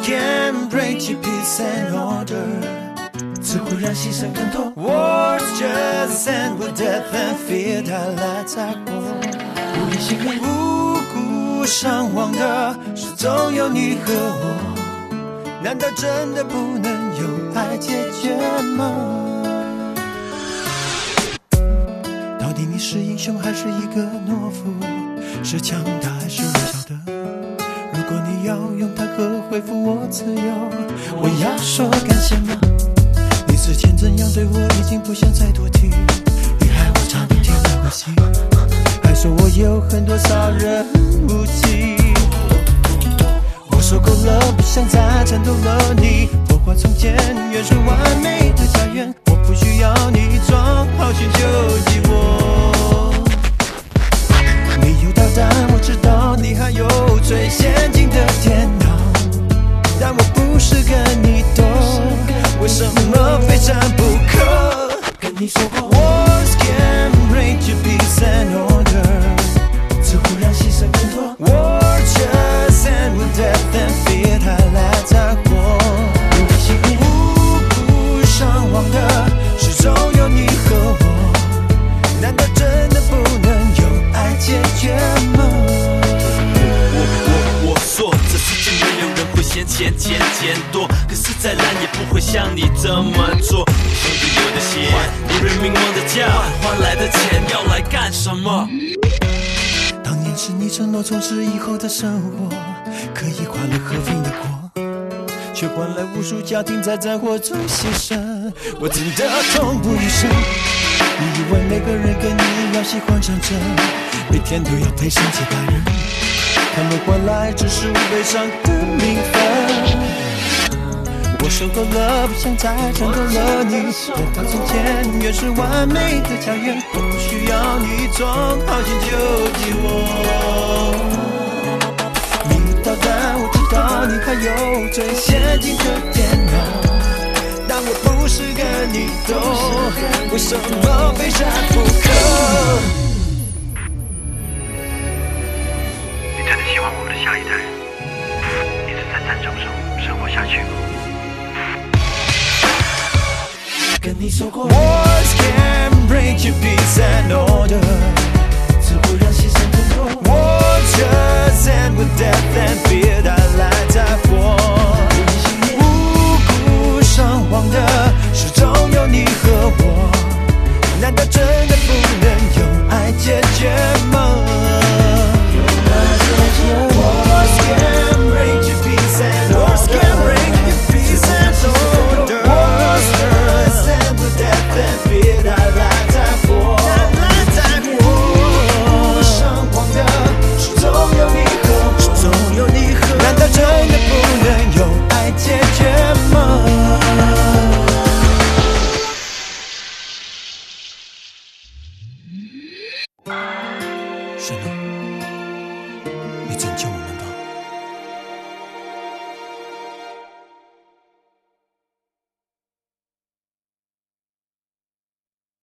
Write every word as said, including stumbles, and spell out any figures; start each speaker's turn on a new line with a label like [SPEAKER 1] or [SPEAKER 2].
[SPEAKER 1] can break your peace and order， 只会让牺牲更多。Words just end with death and fear， 它来载我。无一幸免，无辜伤亡的是总有你和我，难道真的不能用爱解决吗？到底你是英雄还是一个懦夫？是强大还是微小的？如果你要用它和恢复我自由，我要说感谢吗？你之前怎样对我已经不想再多提，你害我差点停了呼吸，还说我有很多杀人武器。我说够了，不想再战斗了，你破坏从前原是完美的家园，我不需要你装好心救济我。你有导弹，我知道你还有最先进的电脑，但我不是跟你斗，为什么非战不可？跟你说过 Wars can break your peace and order， 只会让牺牲更多。 War just end with death and fear， 它来载我。无一幸免，无辜伤亡的始终有你和我，难道真的不能用爱解决吗？
[SPEAKER 2] 我说这世界没有人会嫌钱钱钱多，可是再懒也不会像你这么做。兄弟有的血，你人民忘的价，换来的钱要来干什么？
[SPEAKER 1] 当年是你承诺从此以后的生活可以快乐和平的过，却换来无数家庭在战火中牺牲，我真的痛不欲生。你以为每个人跟你一样喜欢唱着，每天都要陪上几百人，他们换来只是悲伤的名分。我受够了，不想再战斗了，你我到从前原是完美的家园，我不需要你装好心救济我。你有导弹，我知道你还有最先进的电脑，但我不是跟你斗，为什么非战不可？
[SPEAKER 3] 你真的希望我们的下一代一直在战争中生活下去吗？
[SPEAKER 1] 跟你说过 Wars can break your peace and order， 只会让牺牲更多。 War just end with death and